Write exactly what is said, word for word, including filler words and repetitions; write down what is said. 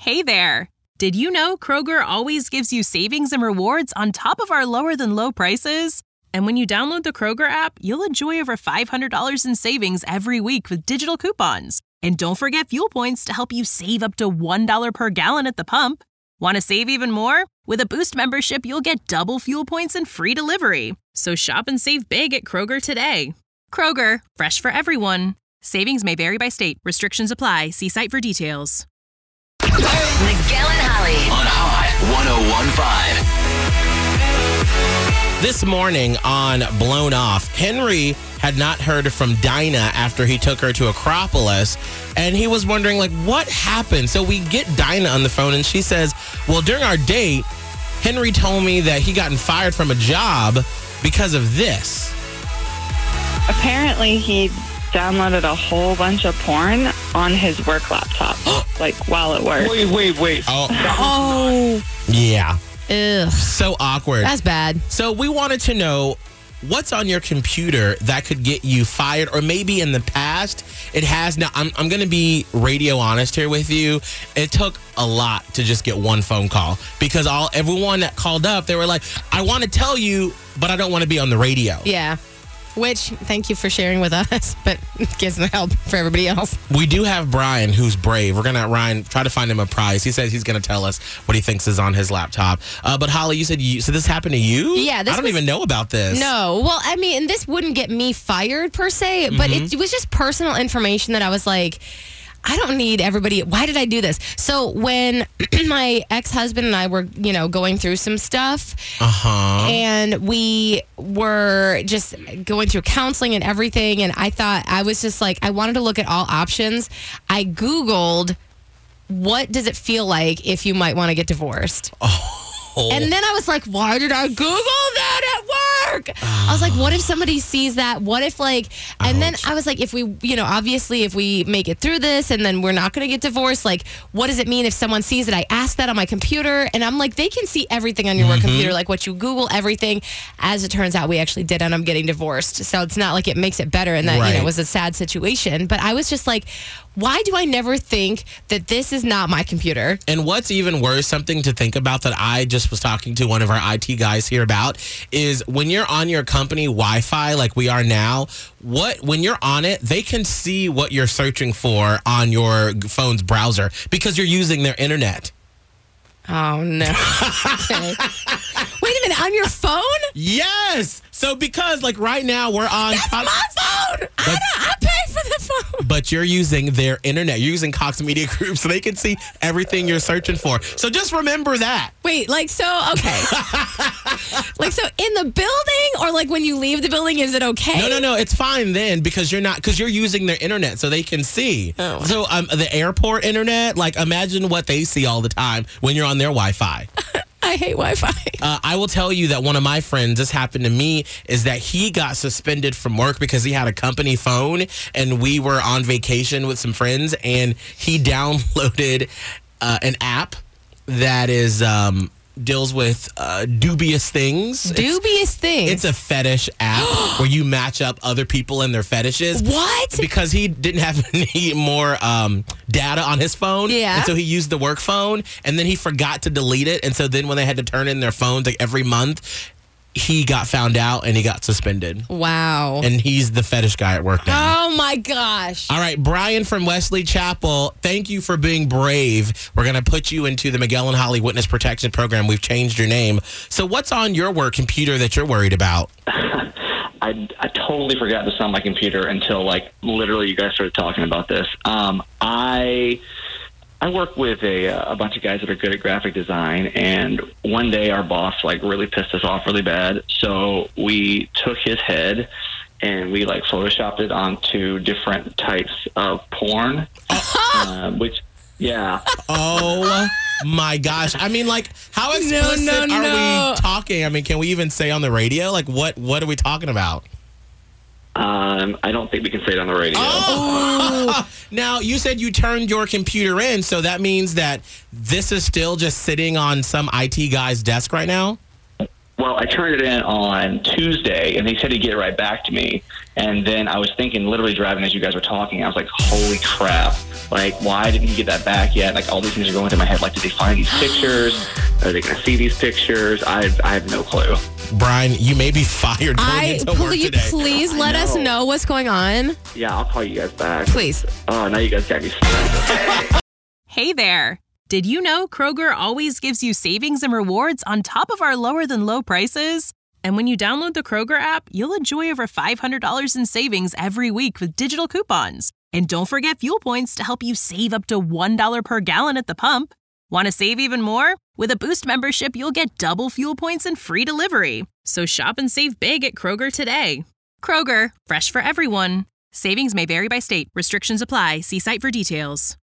Hey there. Did you know Kroger always gives you savings and rewards on top of our lower than low prices? And when you download the Kroger app, you'll enjoy over five hundred dollars in savings every week with digital coupons. And don't forget fuel points to help you save up to one dollar per gallon at the pump. Want to save even more? With a Boost membership, you'll get double fuel points and free delivery. So shop and save big at Kroger today. Kroger, fresh for everyone. Savings may vary by state. Restrictions apply. See site for details. Miguel and Holly on Hot one oh one point five. This morning on Blown Off, Henry had not heard from Dinah after he took her to Acropolis, and he was wondering, like, what happened? So we get Dinah on the phone, and she says, well, during our date, Henry told me that he gotten fired from a job because of this. Apparently, he downloaded a whole bunch of porn on his work laptop, like while at work. Wait, wait, wait. Oh, Oh, yeah. ugh. So awkward. That's bad. So we wanted to know what's on your computer that could get you fired, or maybe in the past it has. Now, I'm, I'm going to be radio honest here with you. It took a lot to just get one phone call because all everyone that called up, they were like, I want to tell you, but I don't want to be on the radio. Yeah. Which, thank you for sharing with us, but it gives no help for everybody else. We do have Brian, who's brave. We're going to, Ryan, try to find him a prize. He says he's going to tell us what he thinks is on his laptop. Uh, but Holly, you said, you, so this happened to you? Yeah. This I don't was, even know about this. No. Well, I mean, and this wouldn't get me fired per se, but Mm-hmm. it, it was just personal information that I was like, I don't need everybody. Why did I do this? So when my ex-husband and I were, you know, going through some stuff, Uh-huh. and we were just going through counseling and everything, and I thought, I was just like, I wanted to look at all options. I Googled, what does it feel like if you might want to get divorced? Oh. And then I was like, why did I Google that at work? I was like, what if somebody sees that? What if, like, and then Ouch. I was like, if we, you know, obviously if we make it through this and then we're not going to get divorced, like, what does it mean if someone sees it? I asked that on my computer, and I'm like, they can see everything on your work computer, like what you Google, everything. As it turns out, we actually did end up getting divorced. So it's not like it makes it better, and that, you know, Right. it was a sad situation. But I was just like, why do I never think that this is not my computer? And what's even worse, something to think about that I just was talking to one of our I T guys here about, is when you're on your company Wi-Fi like we are now, what when you're on it, they can see what you're searching for on your phone's browser because you're using their internet. Oh, no. Okay. Wait a minute, on your phone? Yes! So because like right now we're on... That's my phone! I, But- don't, I pay for the phone. But you're using their internet. You're using Cox Media Group, so they can see everything you're searching for. So just remember that. Wait, like, so, okay. Like, so in the building, or like when you leave the building, is it okay? No, no, no. It's fine then because you're not because you're using their internet, so they can see. Oh. So um, the airport internet, like imagine what they see all the time when you're on their Wi-Fi. I hate Wi-Fi. Uh, I will tell you that one of my friends, this happened to me, is that he got suspended from work because he had a company phone, and we were on vacation with some friends, and he downloaded uh, an app that is um, deals with uh, dubious things. It's- Dubious things. It's a fetish app where you match up other people and their fetishes. What? Because he didn't have any more um, data on his phone. Yeah. And so he used the work phone, and then he forgot to delete it. And so then when they had to turn in their phones like every month, he got found out and he got suspended. Wow. And he's the fetish guy at work now. Oh, my gosh. All right, Brian from Wesley Chapel, thank you for being brave. We're going to put you into the Miguel and Holly Witness Protection Program. We've changed your name. So what's on your work computer that you're worried about? I, I totally forgot this on my computer until, like, literally you guys started talking about this. Um, I I work with a, a bunch of guys that are good at graphic design, and one day our boss, like, really pissed us off really bad. So we took his head and we, like, photoshopped it onto different types of porn, uh, which, yeah. Oh my gosh. I mean, like, how explicit no, are no. we talking? I mean, can we even say on the radio? Like, what, what are we talking about? Um, I don't think we can say it on the radio. Oh! Now, you said you turned your computer in, so that means that this is still just sitting on some I T guy's desk right now? Well, Well, I turned it in on Tuesday, and they said he'd get it right back to me. And then I was thinking, literally driving as you guys were talking, I was like, holy crap. Like, why didn't he get that back yet? Like, all these things are going through my head. Like, did they find these pictures? Are they going to see these pictures? I, I have no clue. Brian, you may be fired going I, into work will you today. please I let us know. know what's going on? Yeah, I'll call you guys back. Please. Oh, now you guys got me stressed. Hey there. Did you know Kroger always gives you savings and rewards on top of our lower than low prices? And when you download the Kroger app, you'll enjoy over five hundred dollars in savings every week with digital coupons. And don't forget fuel points to help you save up to one dollar per gallon at the pump. Want to save even more? With a Boost membership, you'll get double fuel points and free delivery. So shop and save big at Kroger today. Kroger, fresh for everyone. Savings may vary by state. Restrictions apply. See site for details.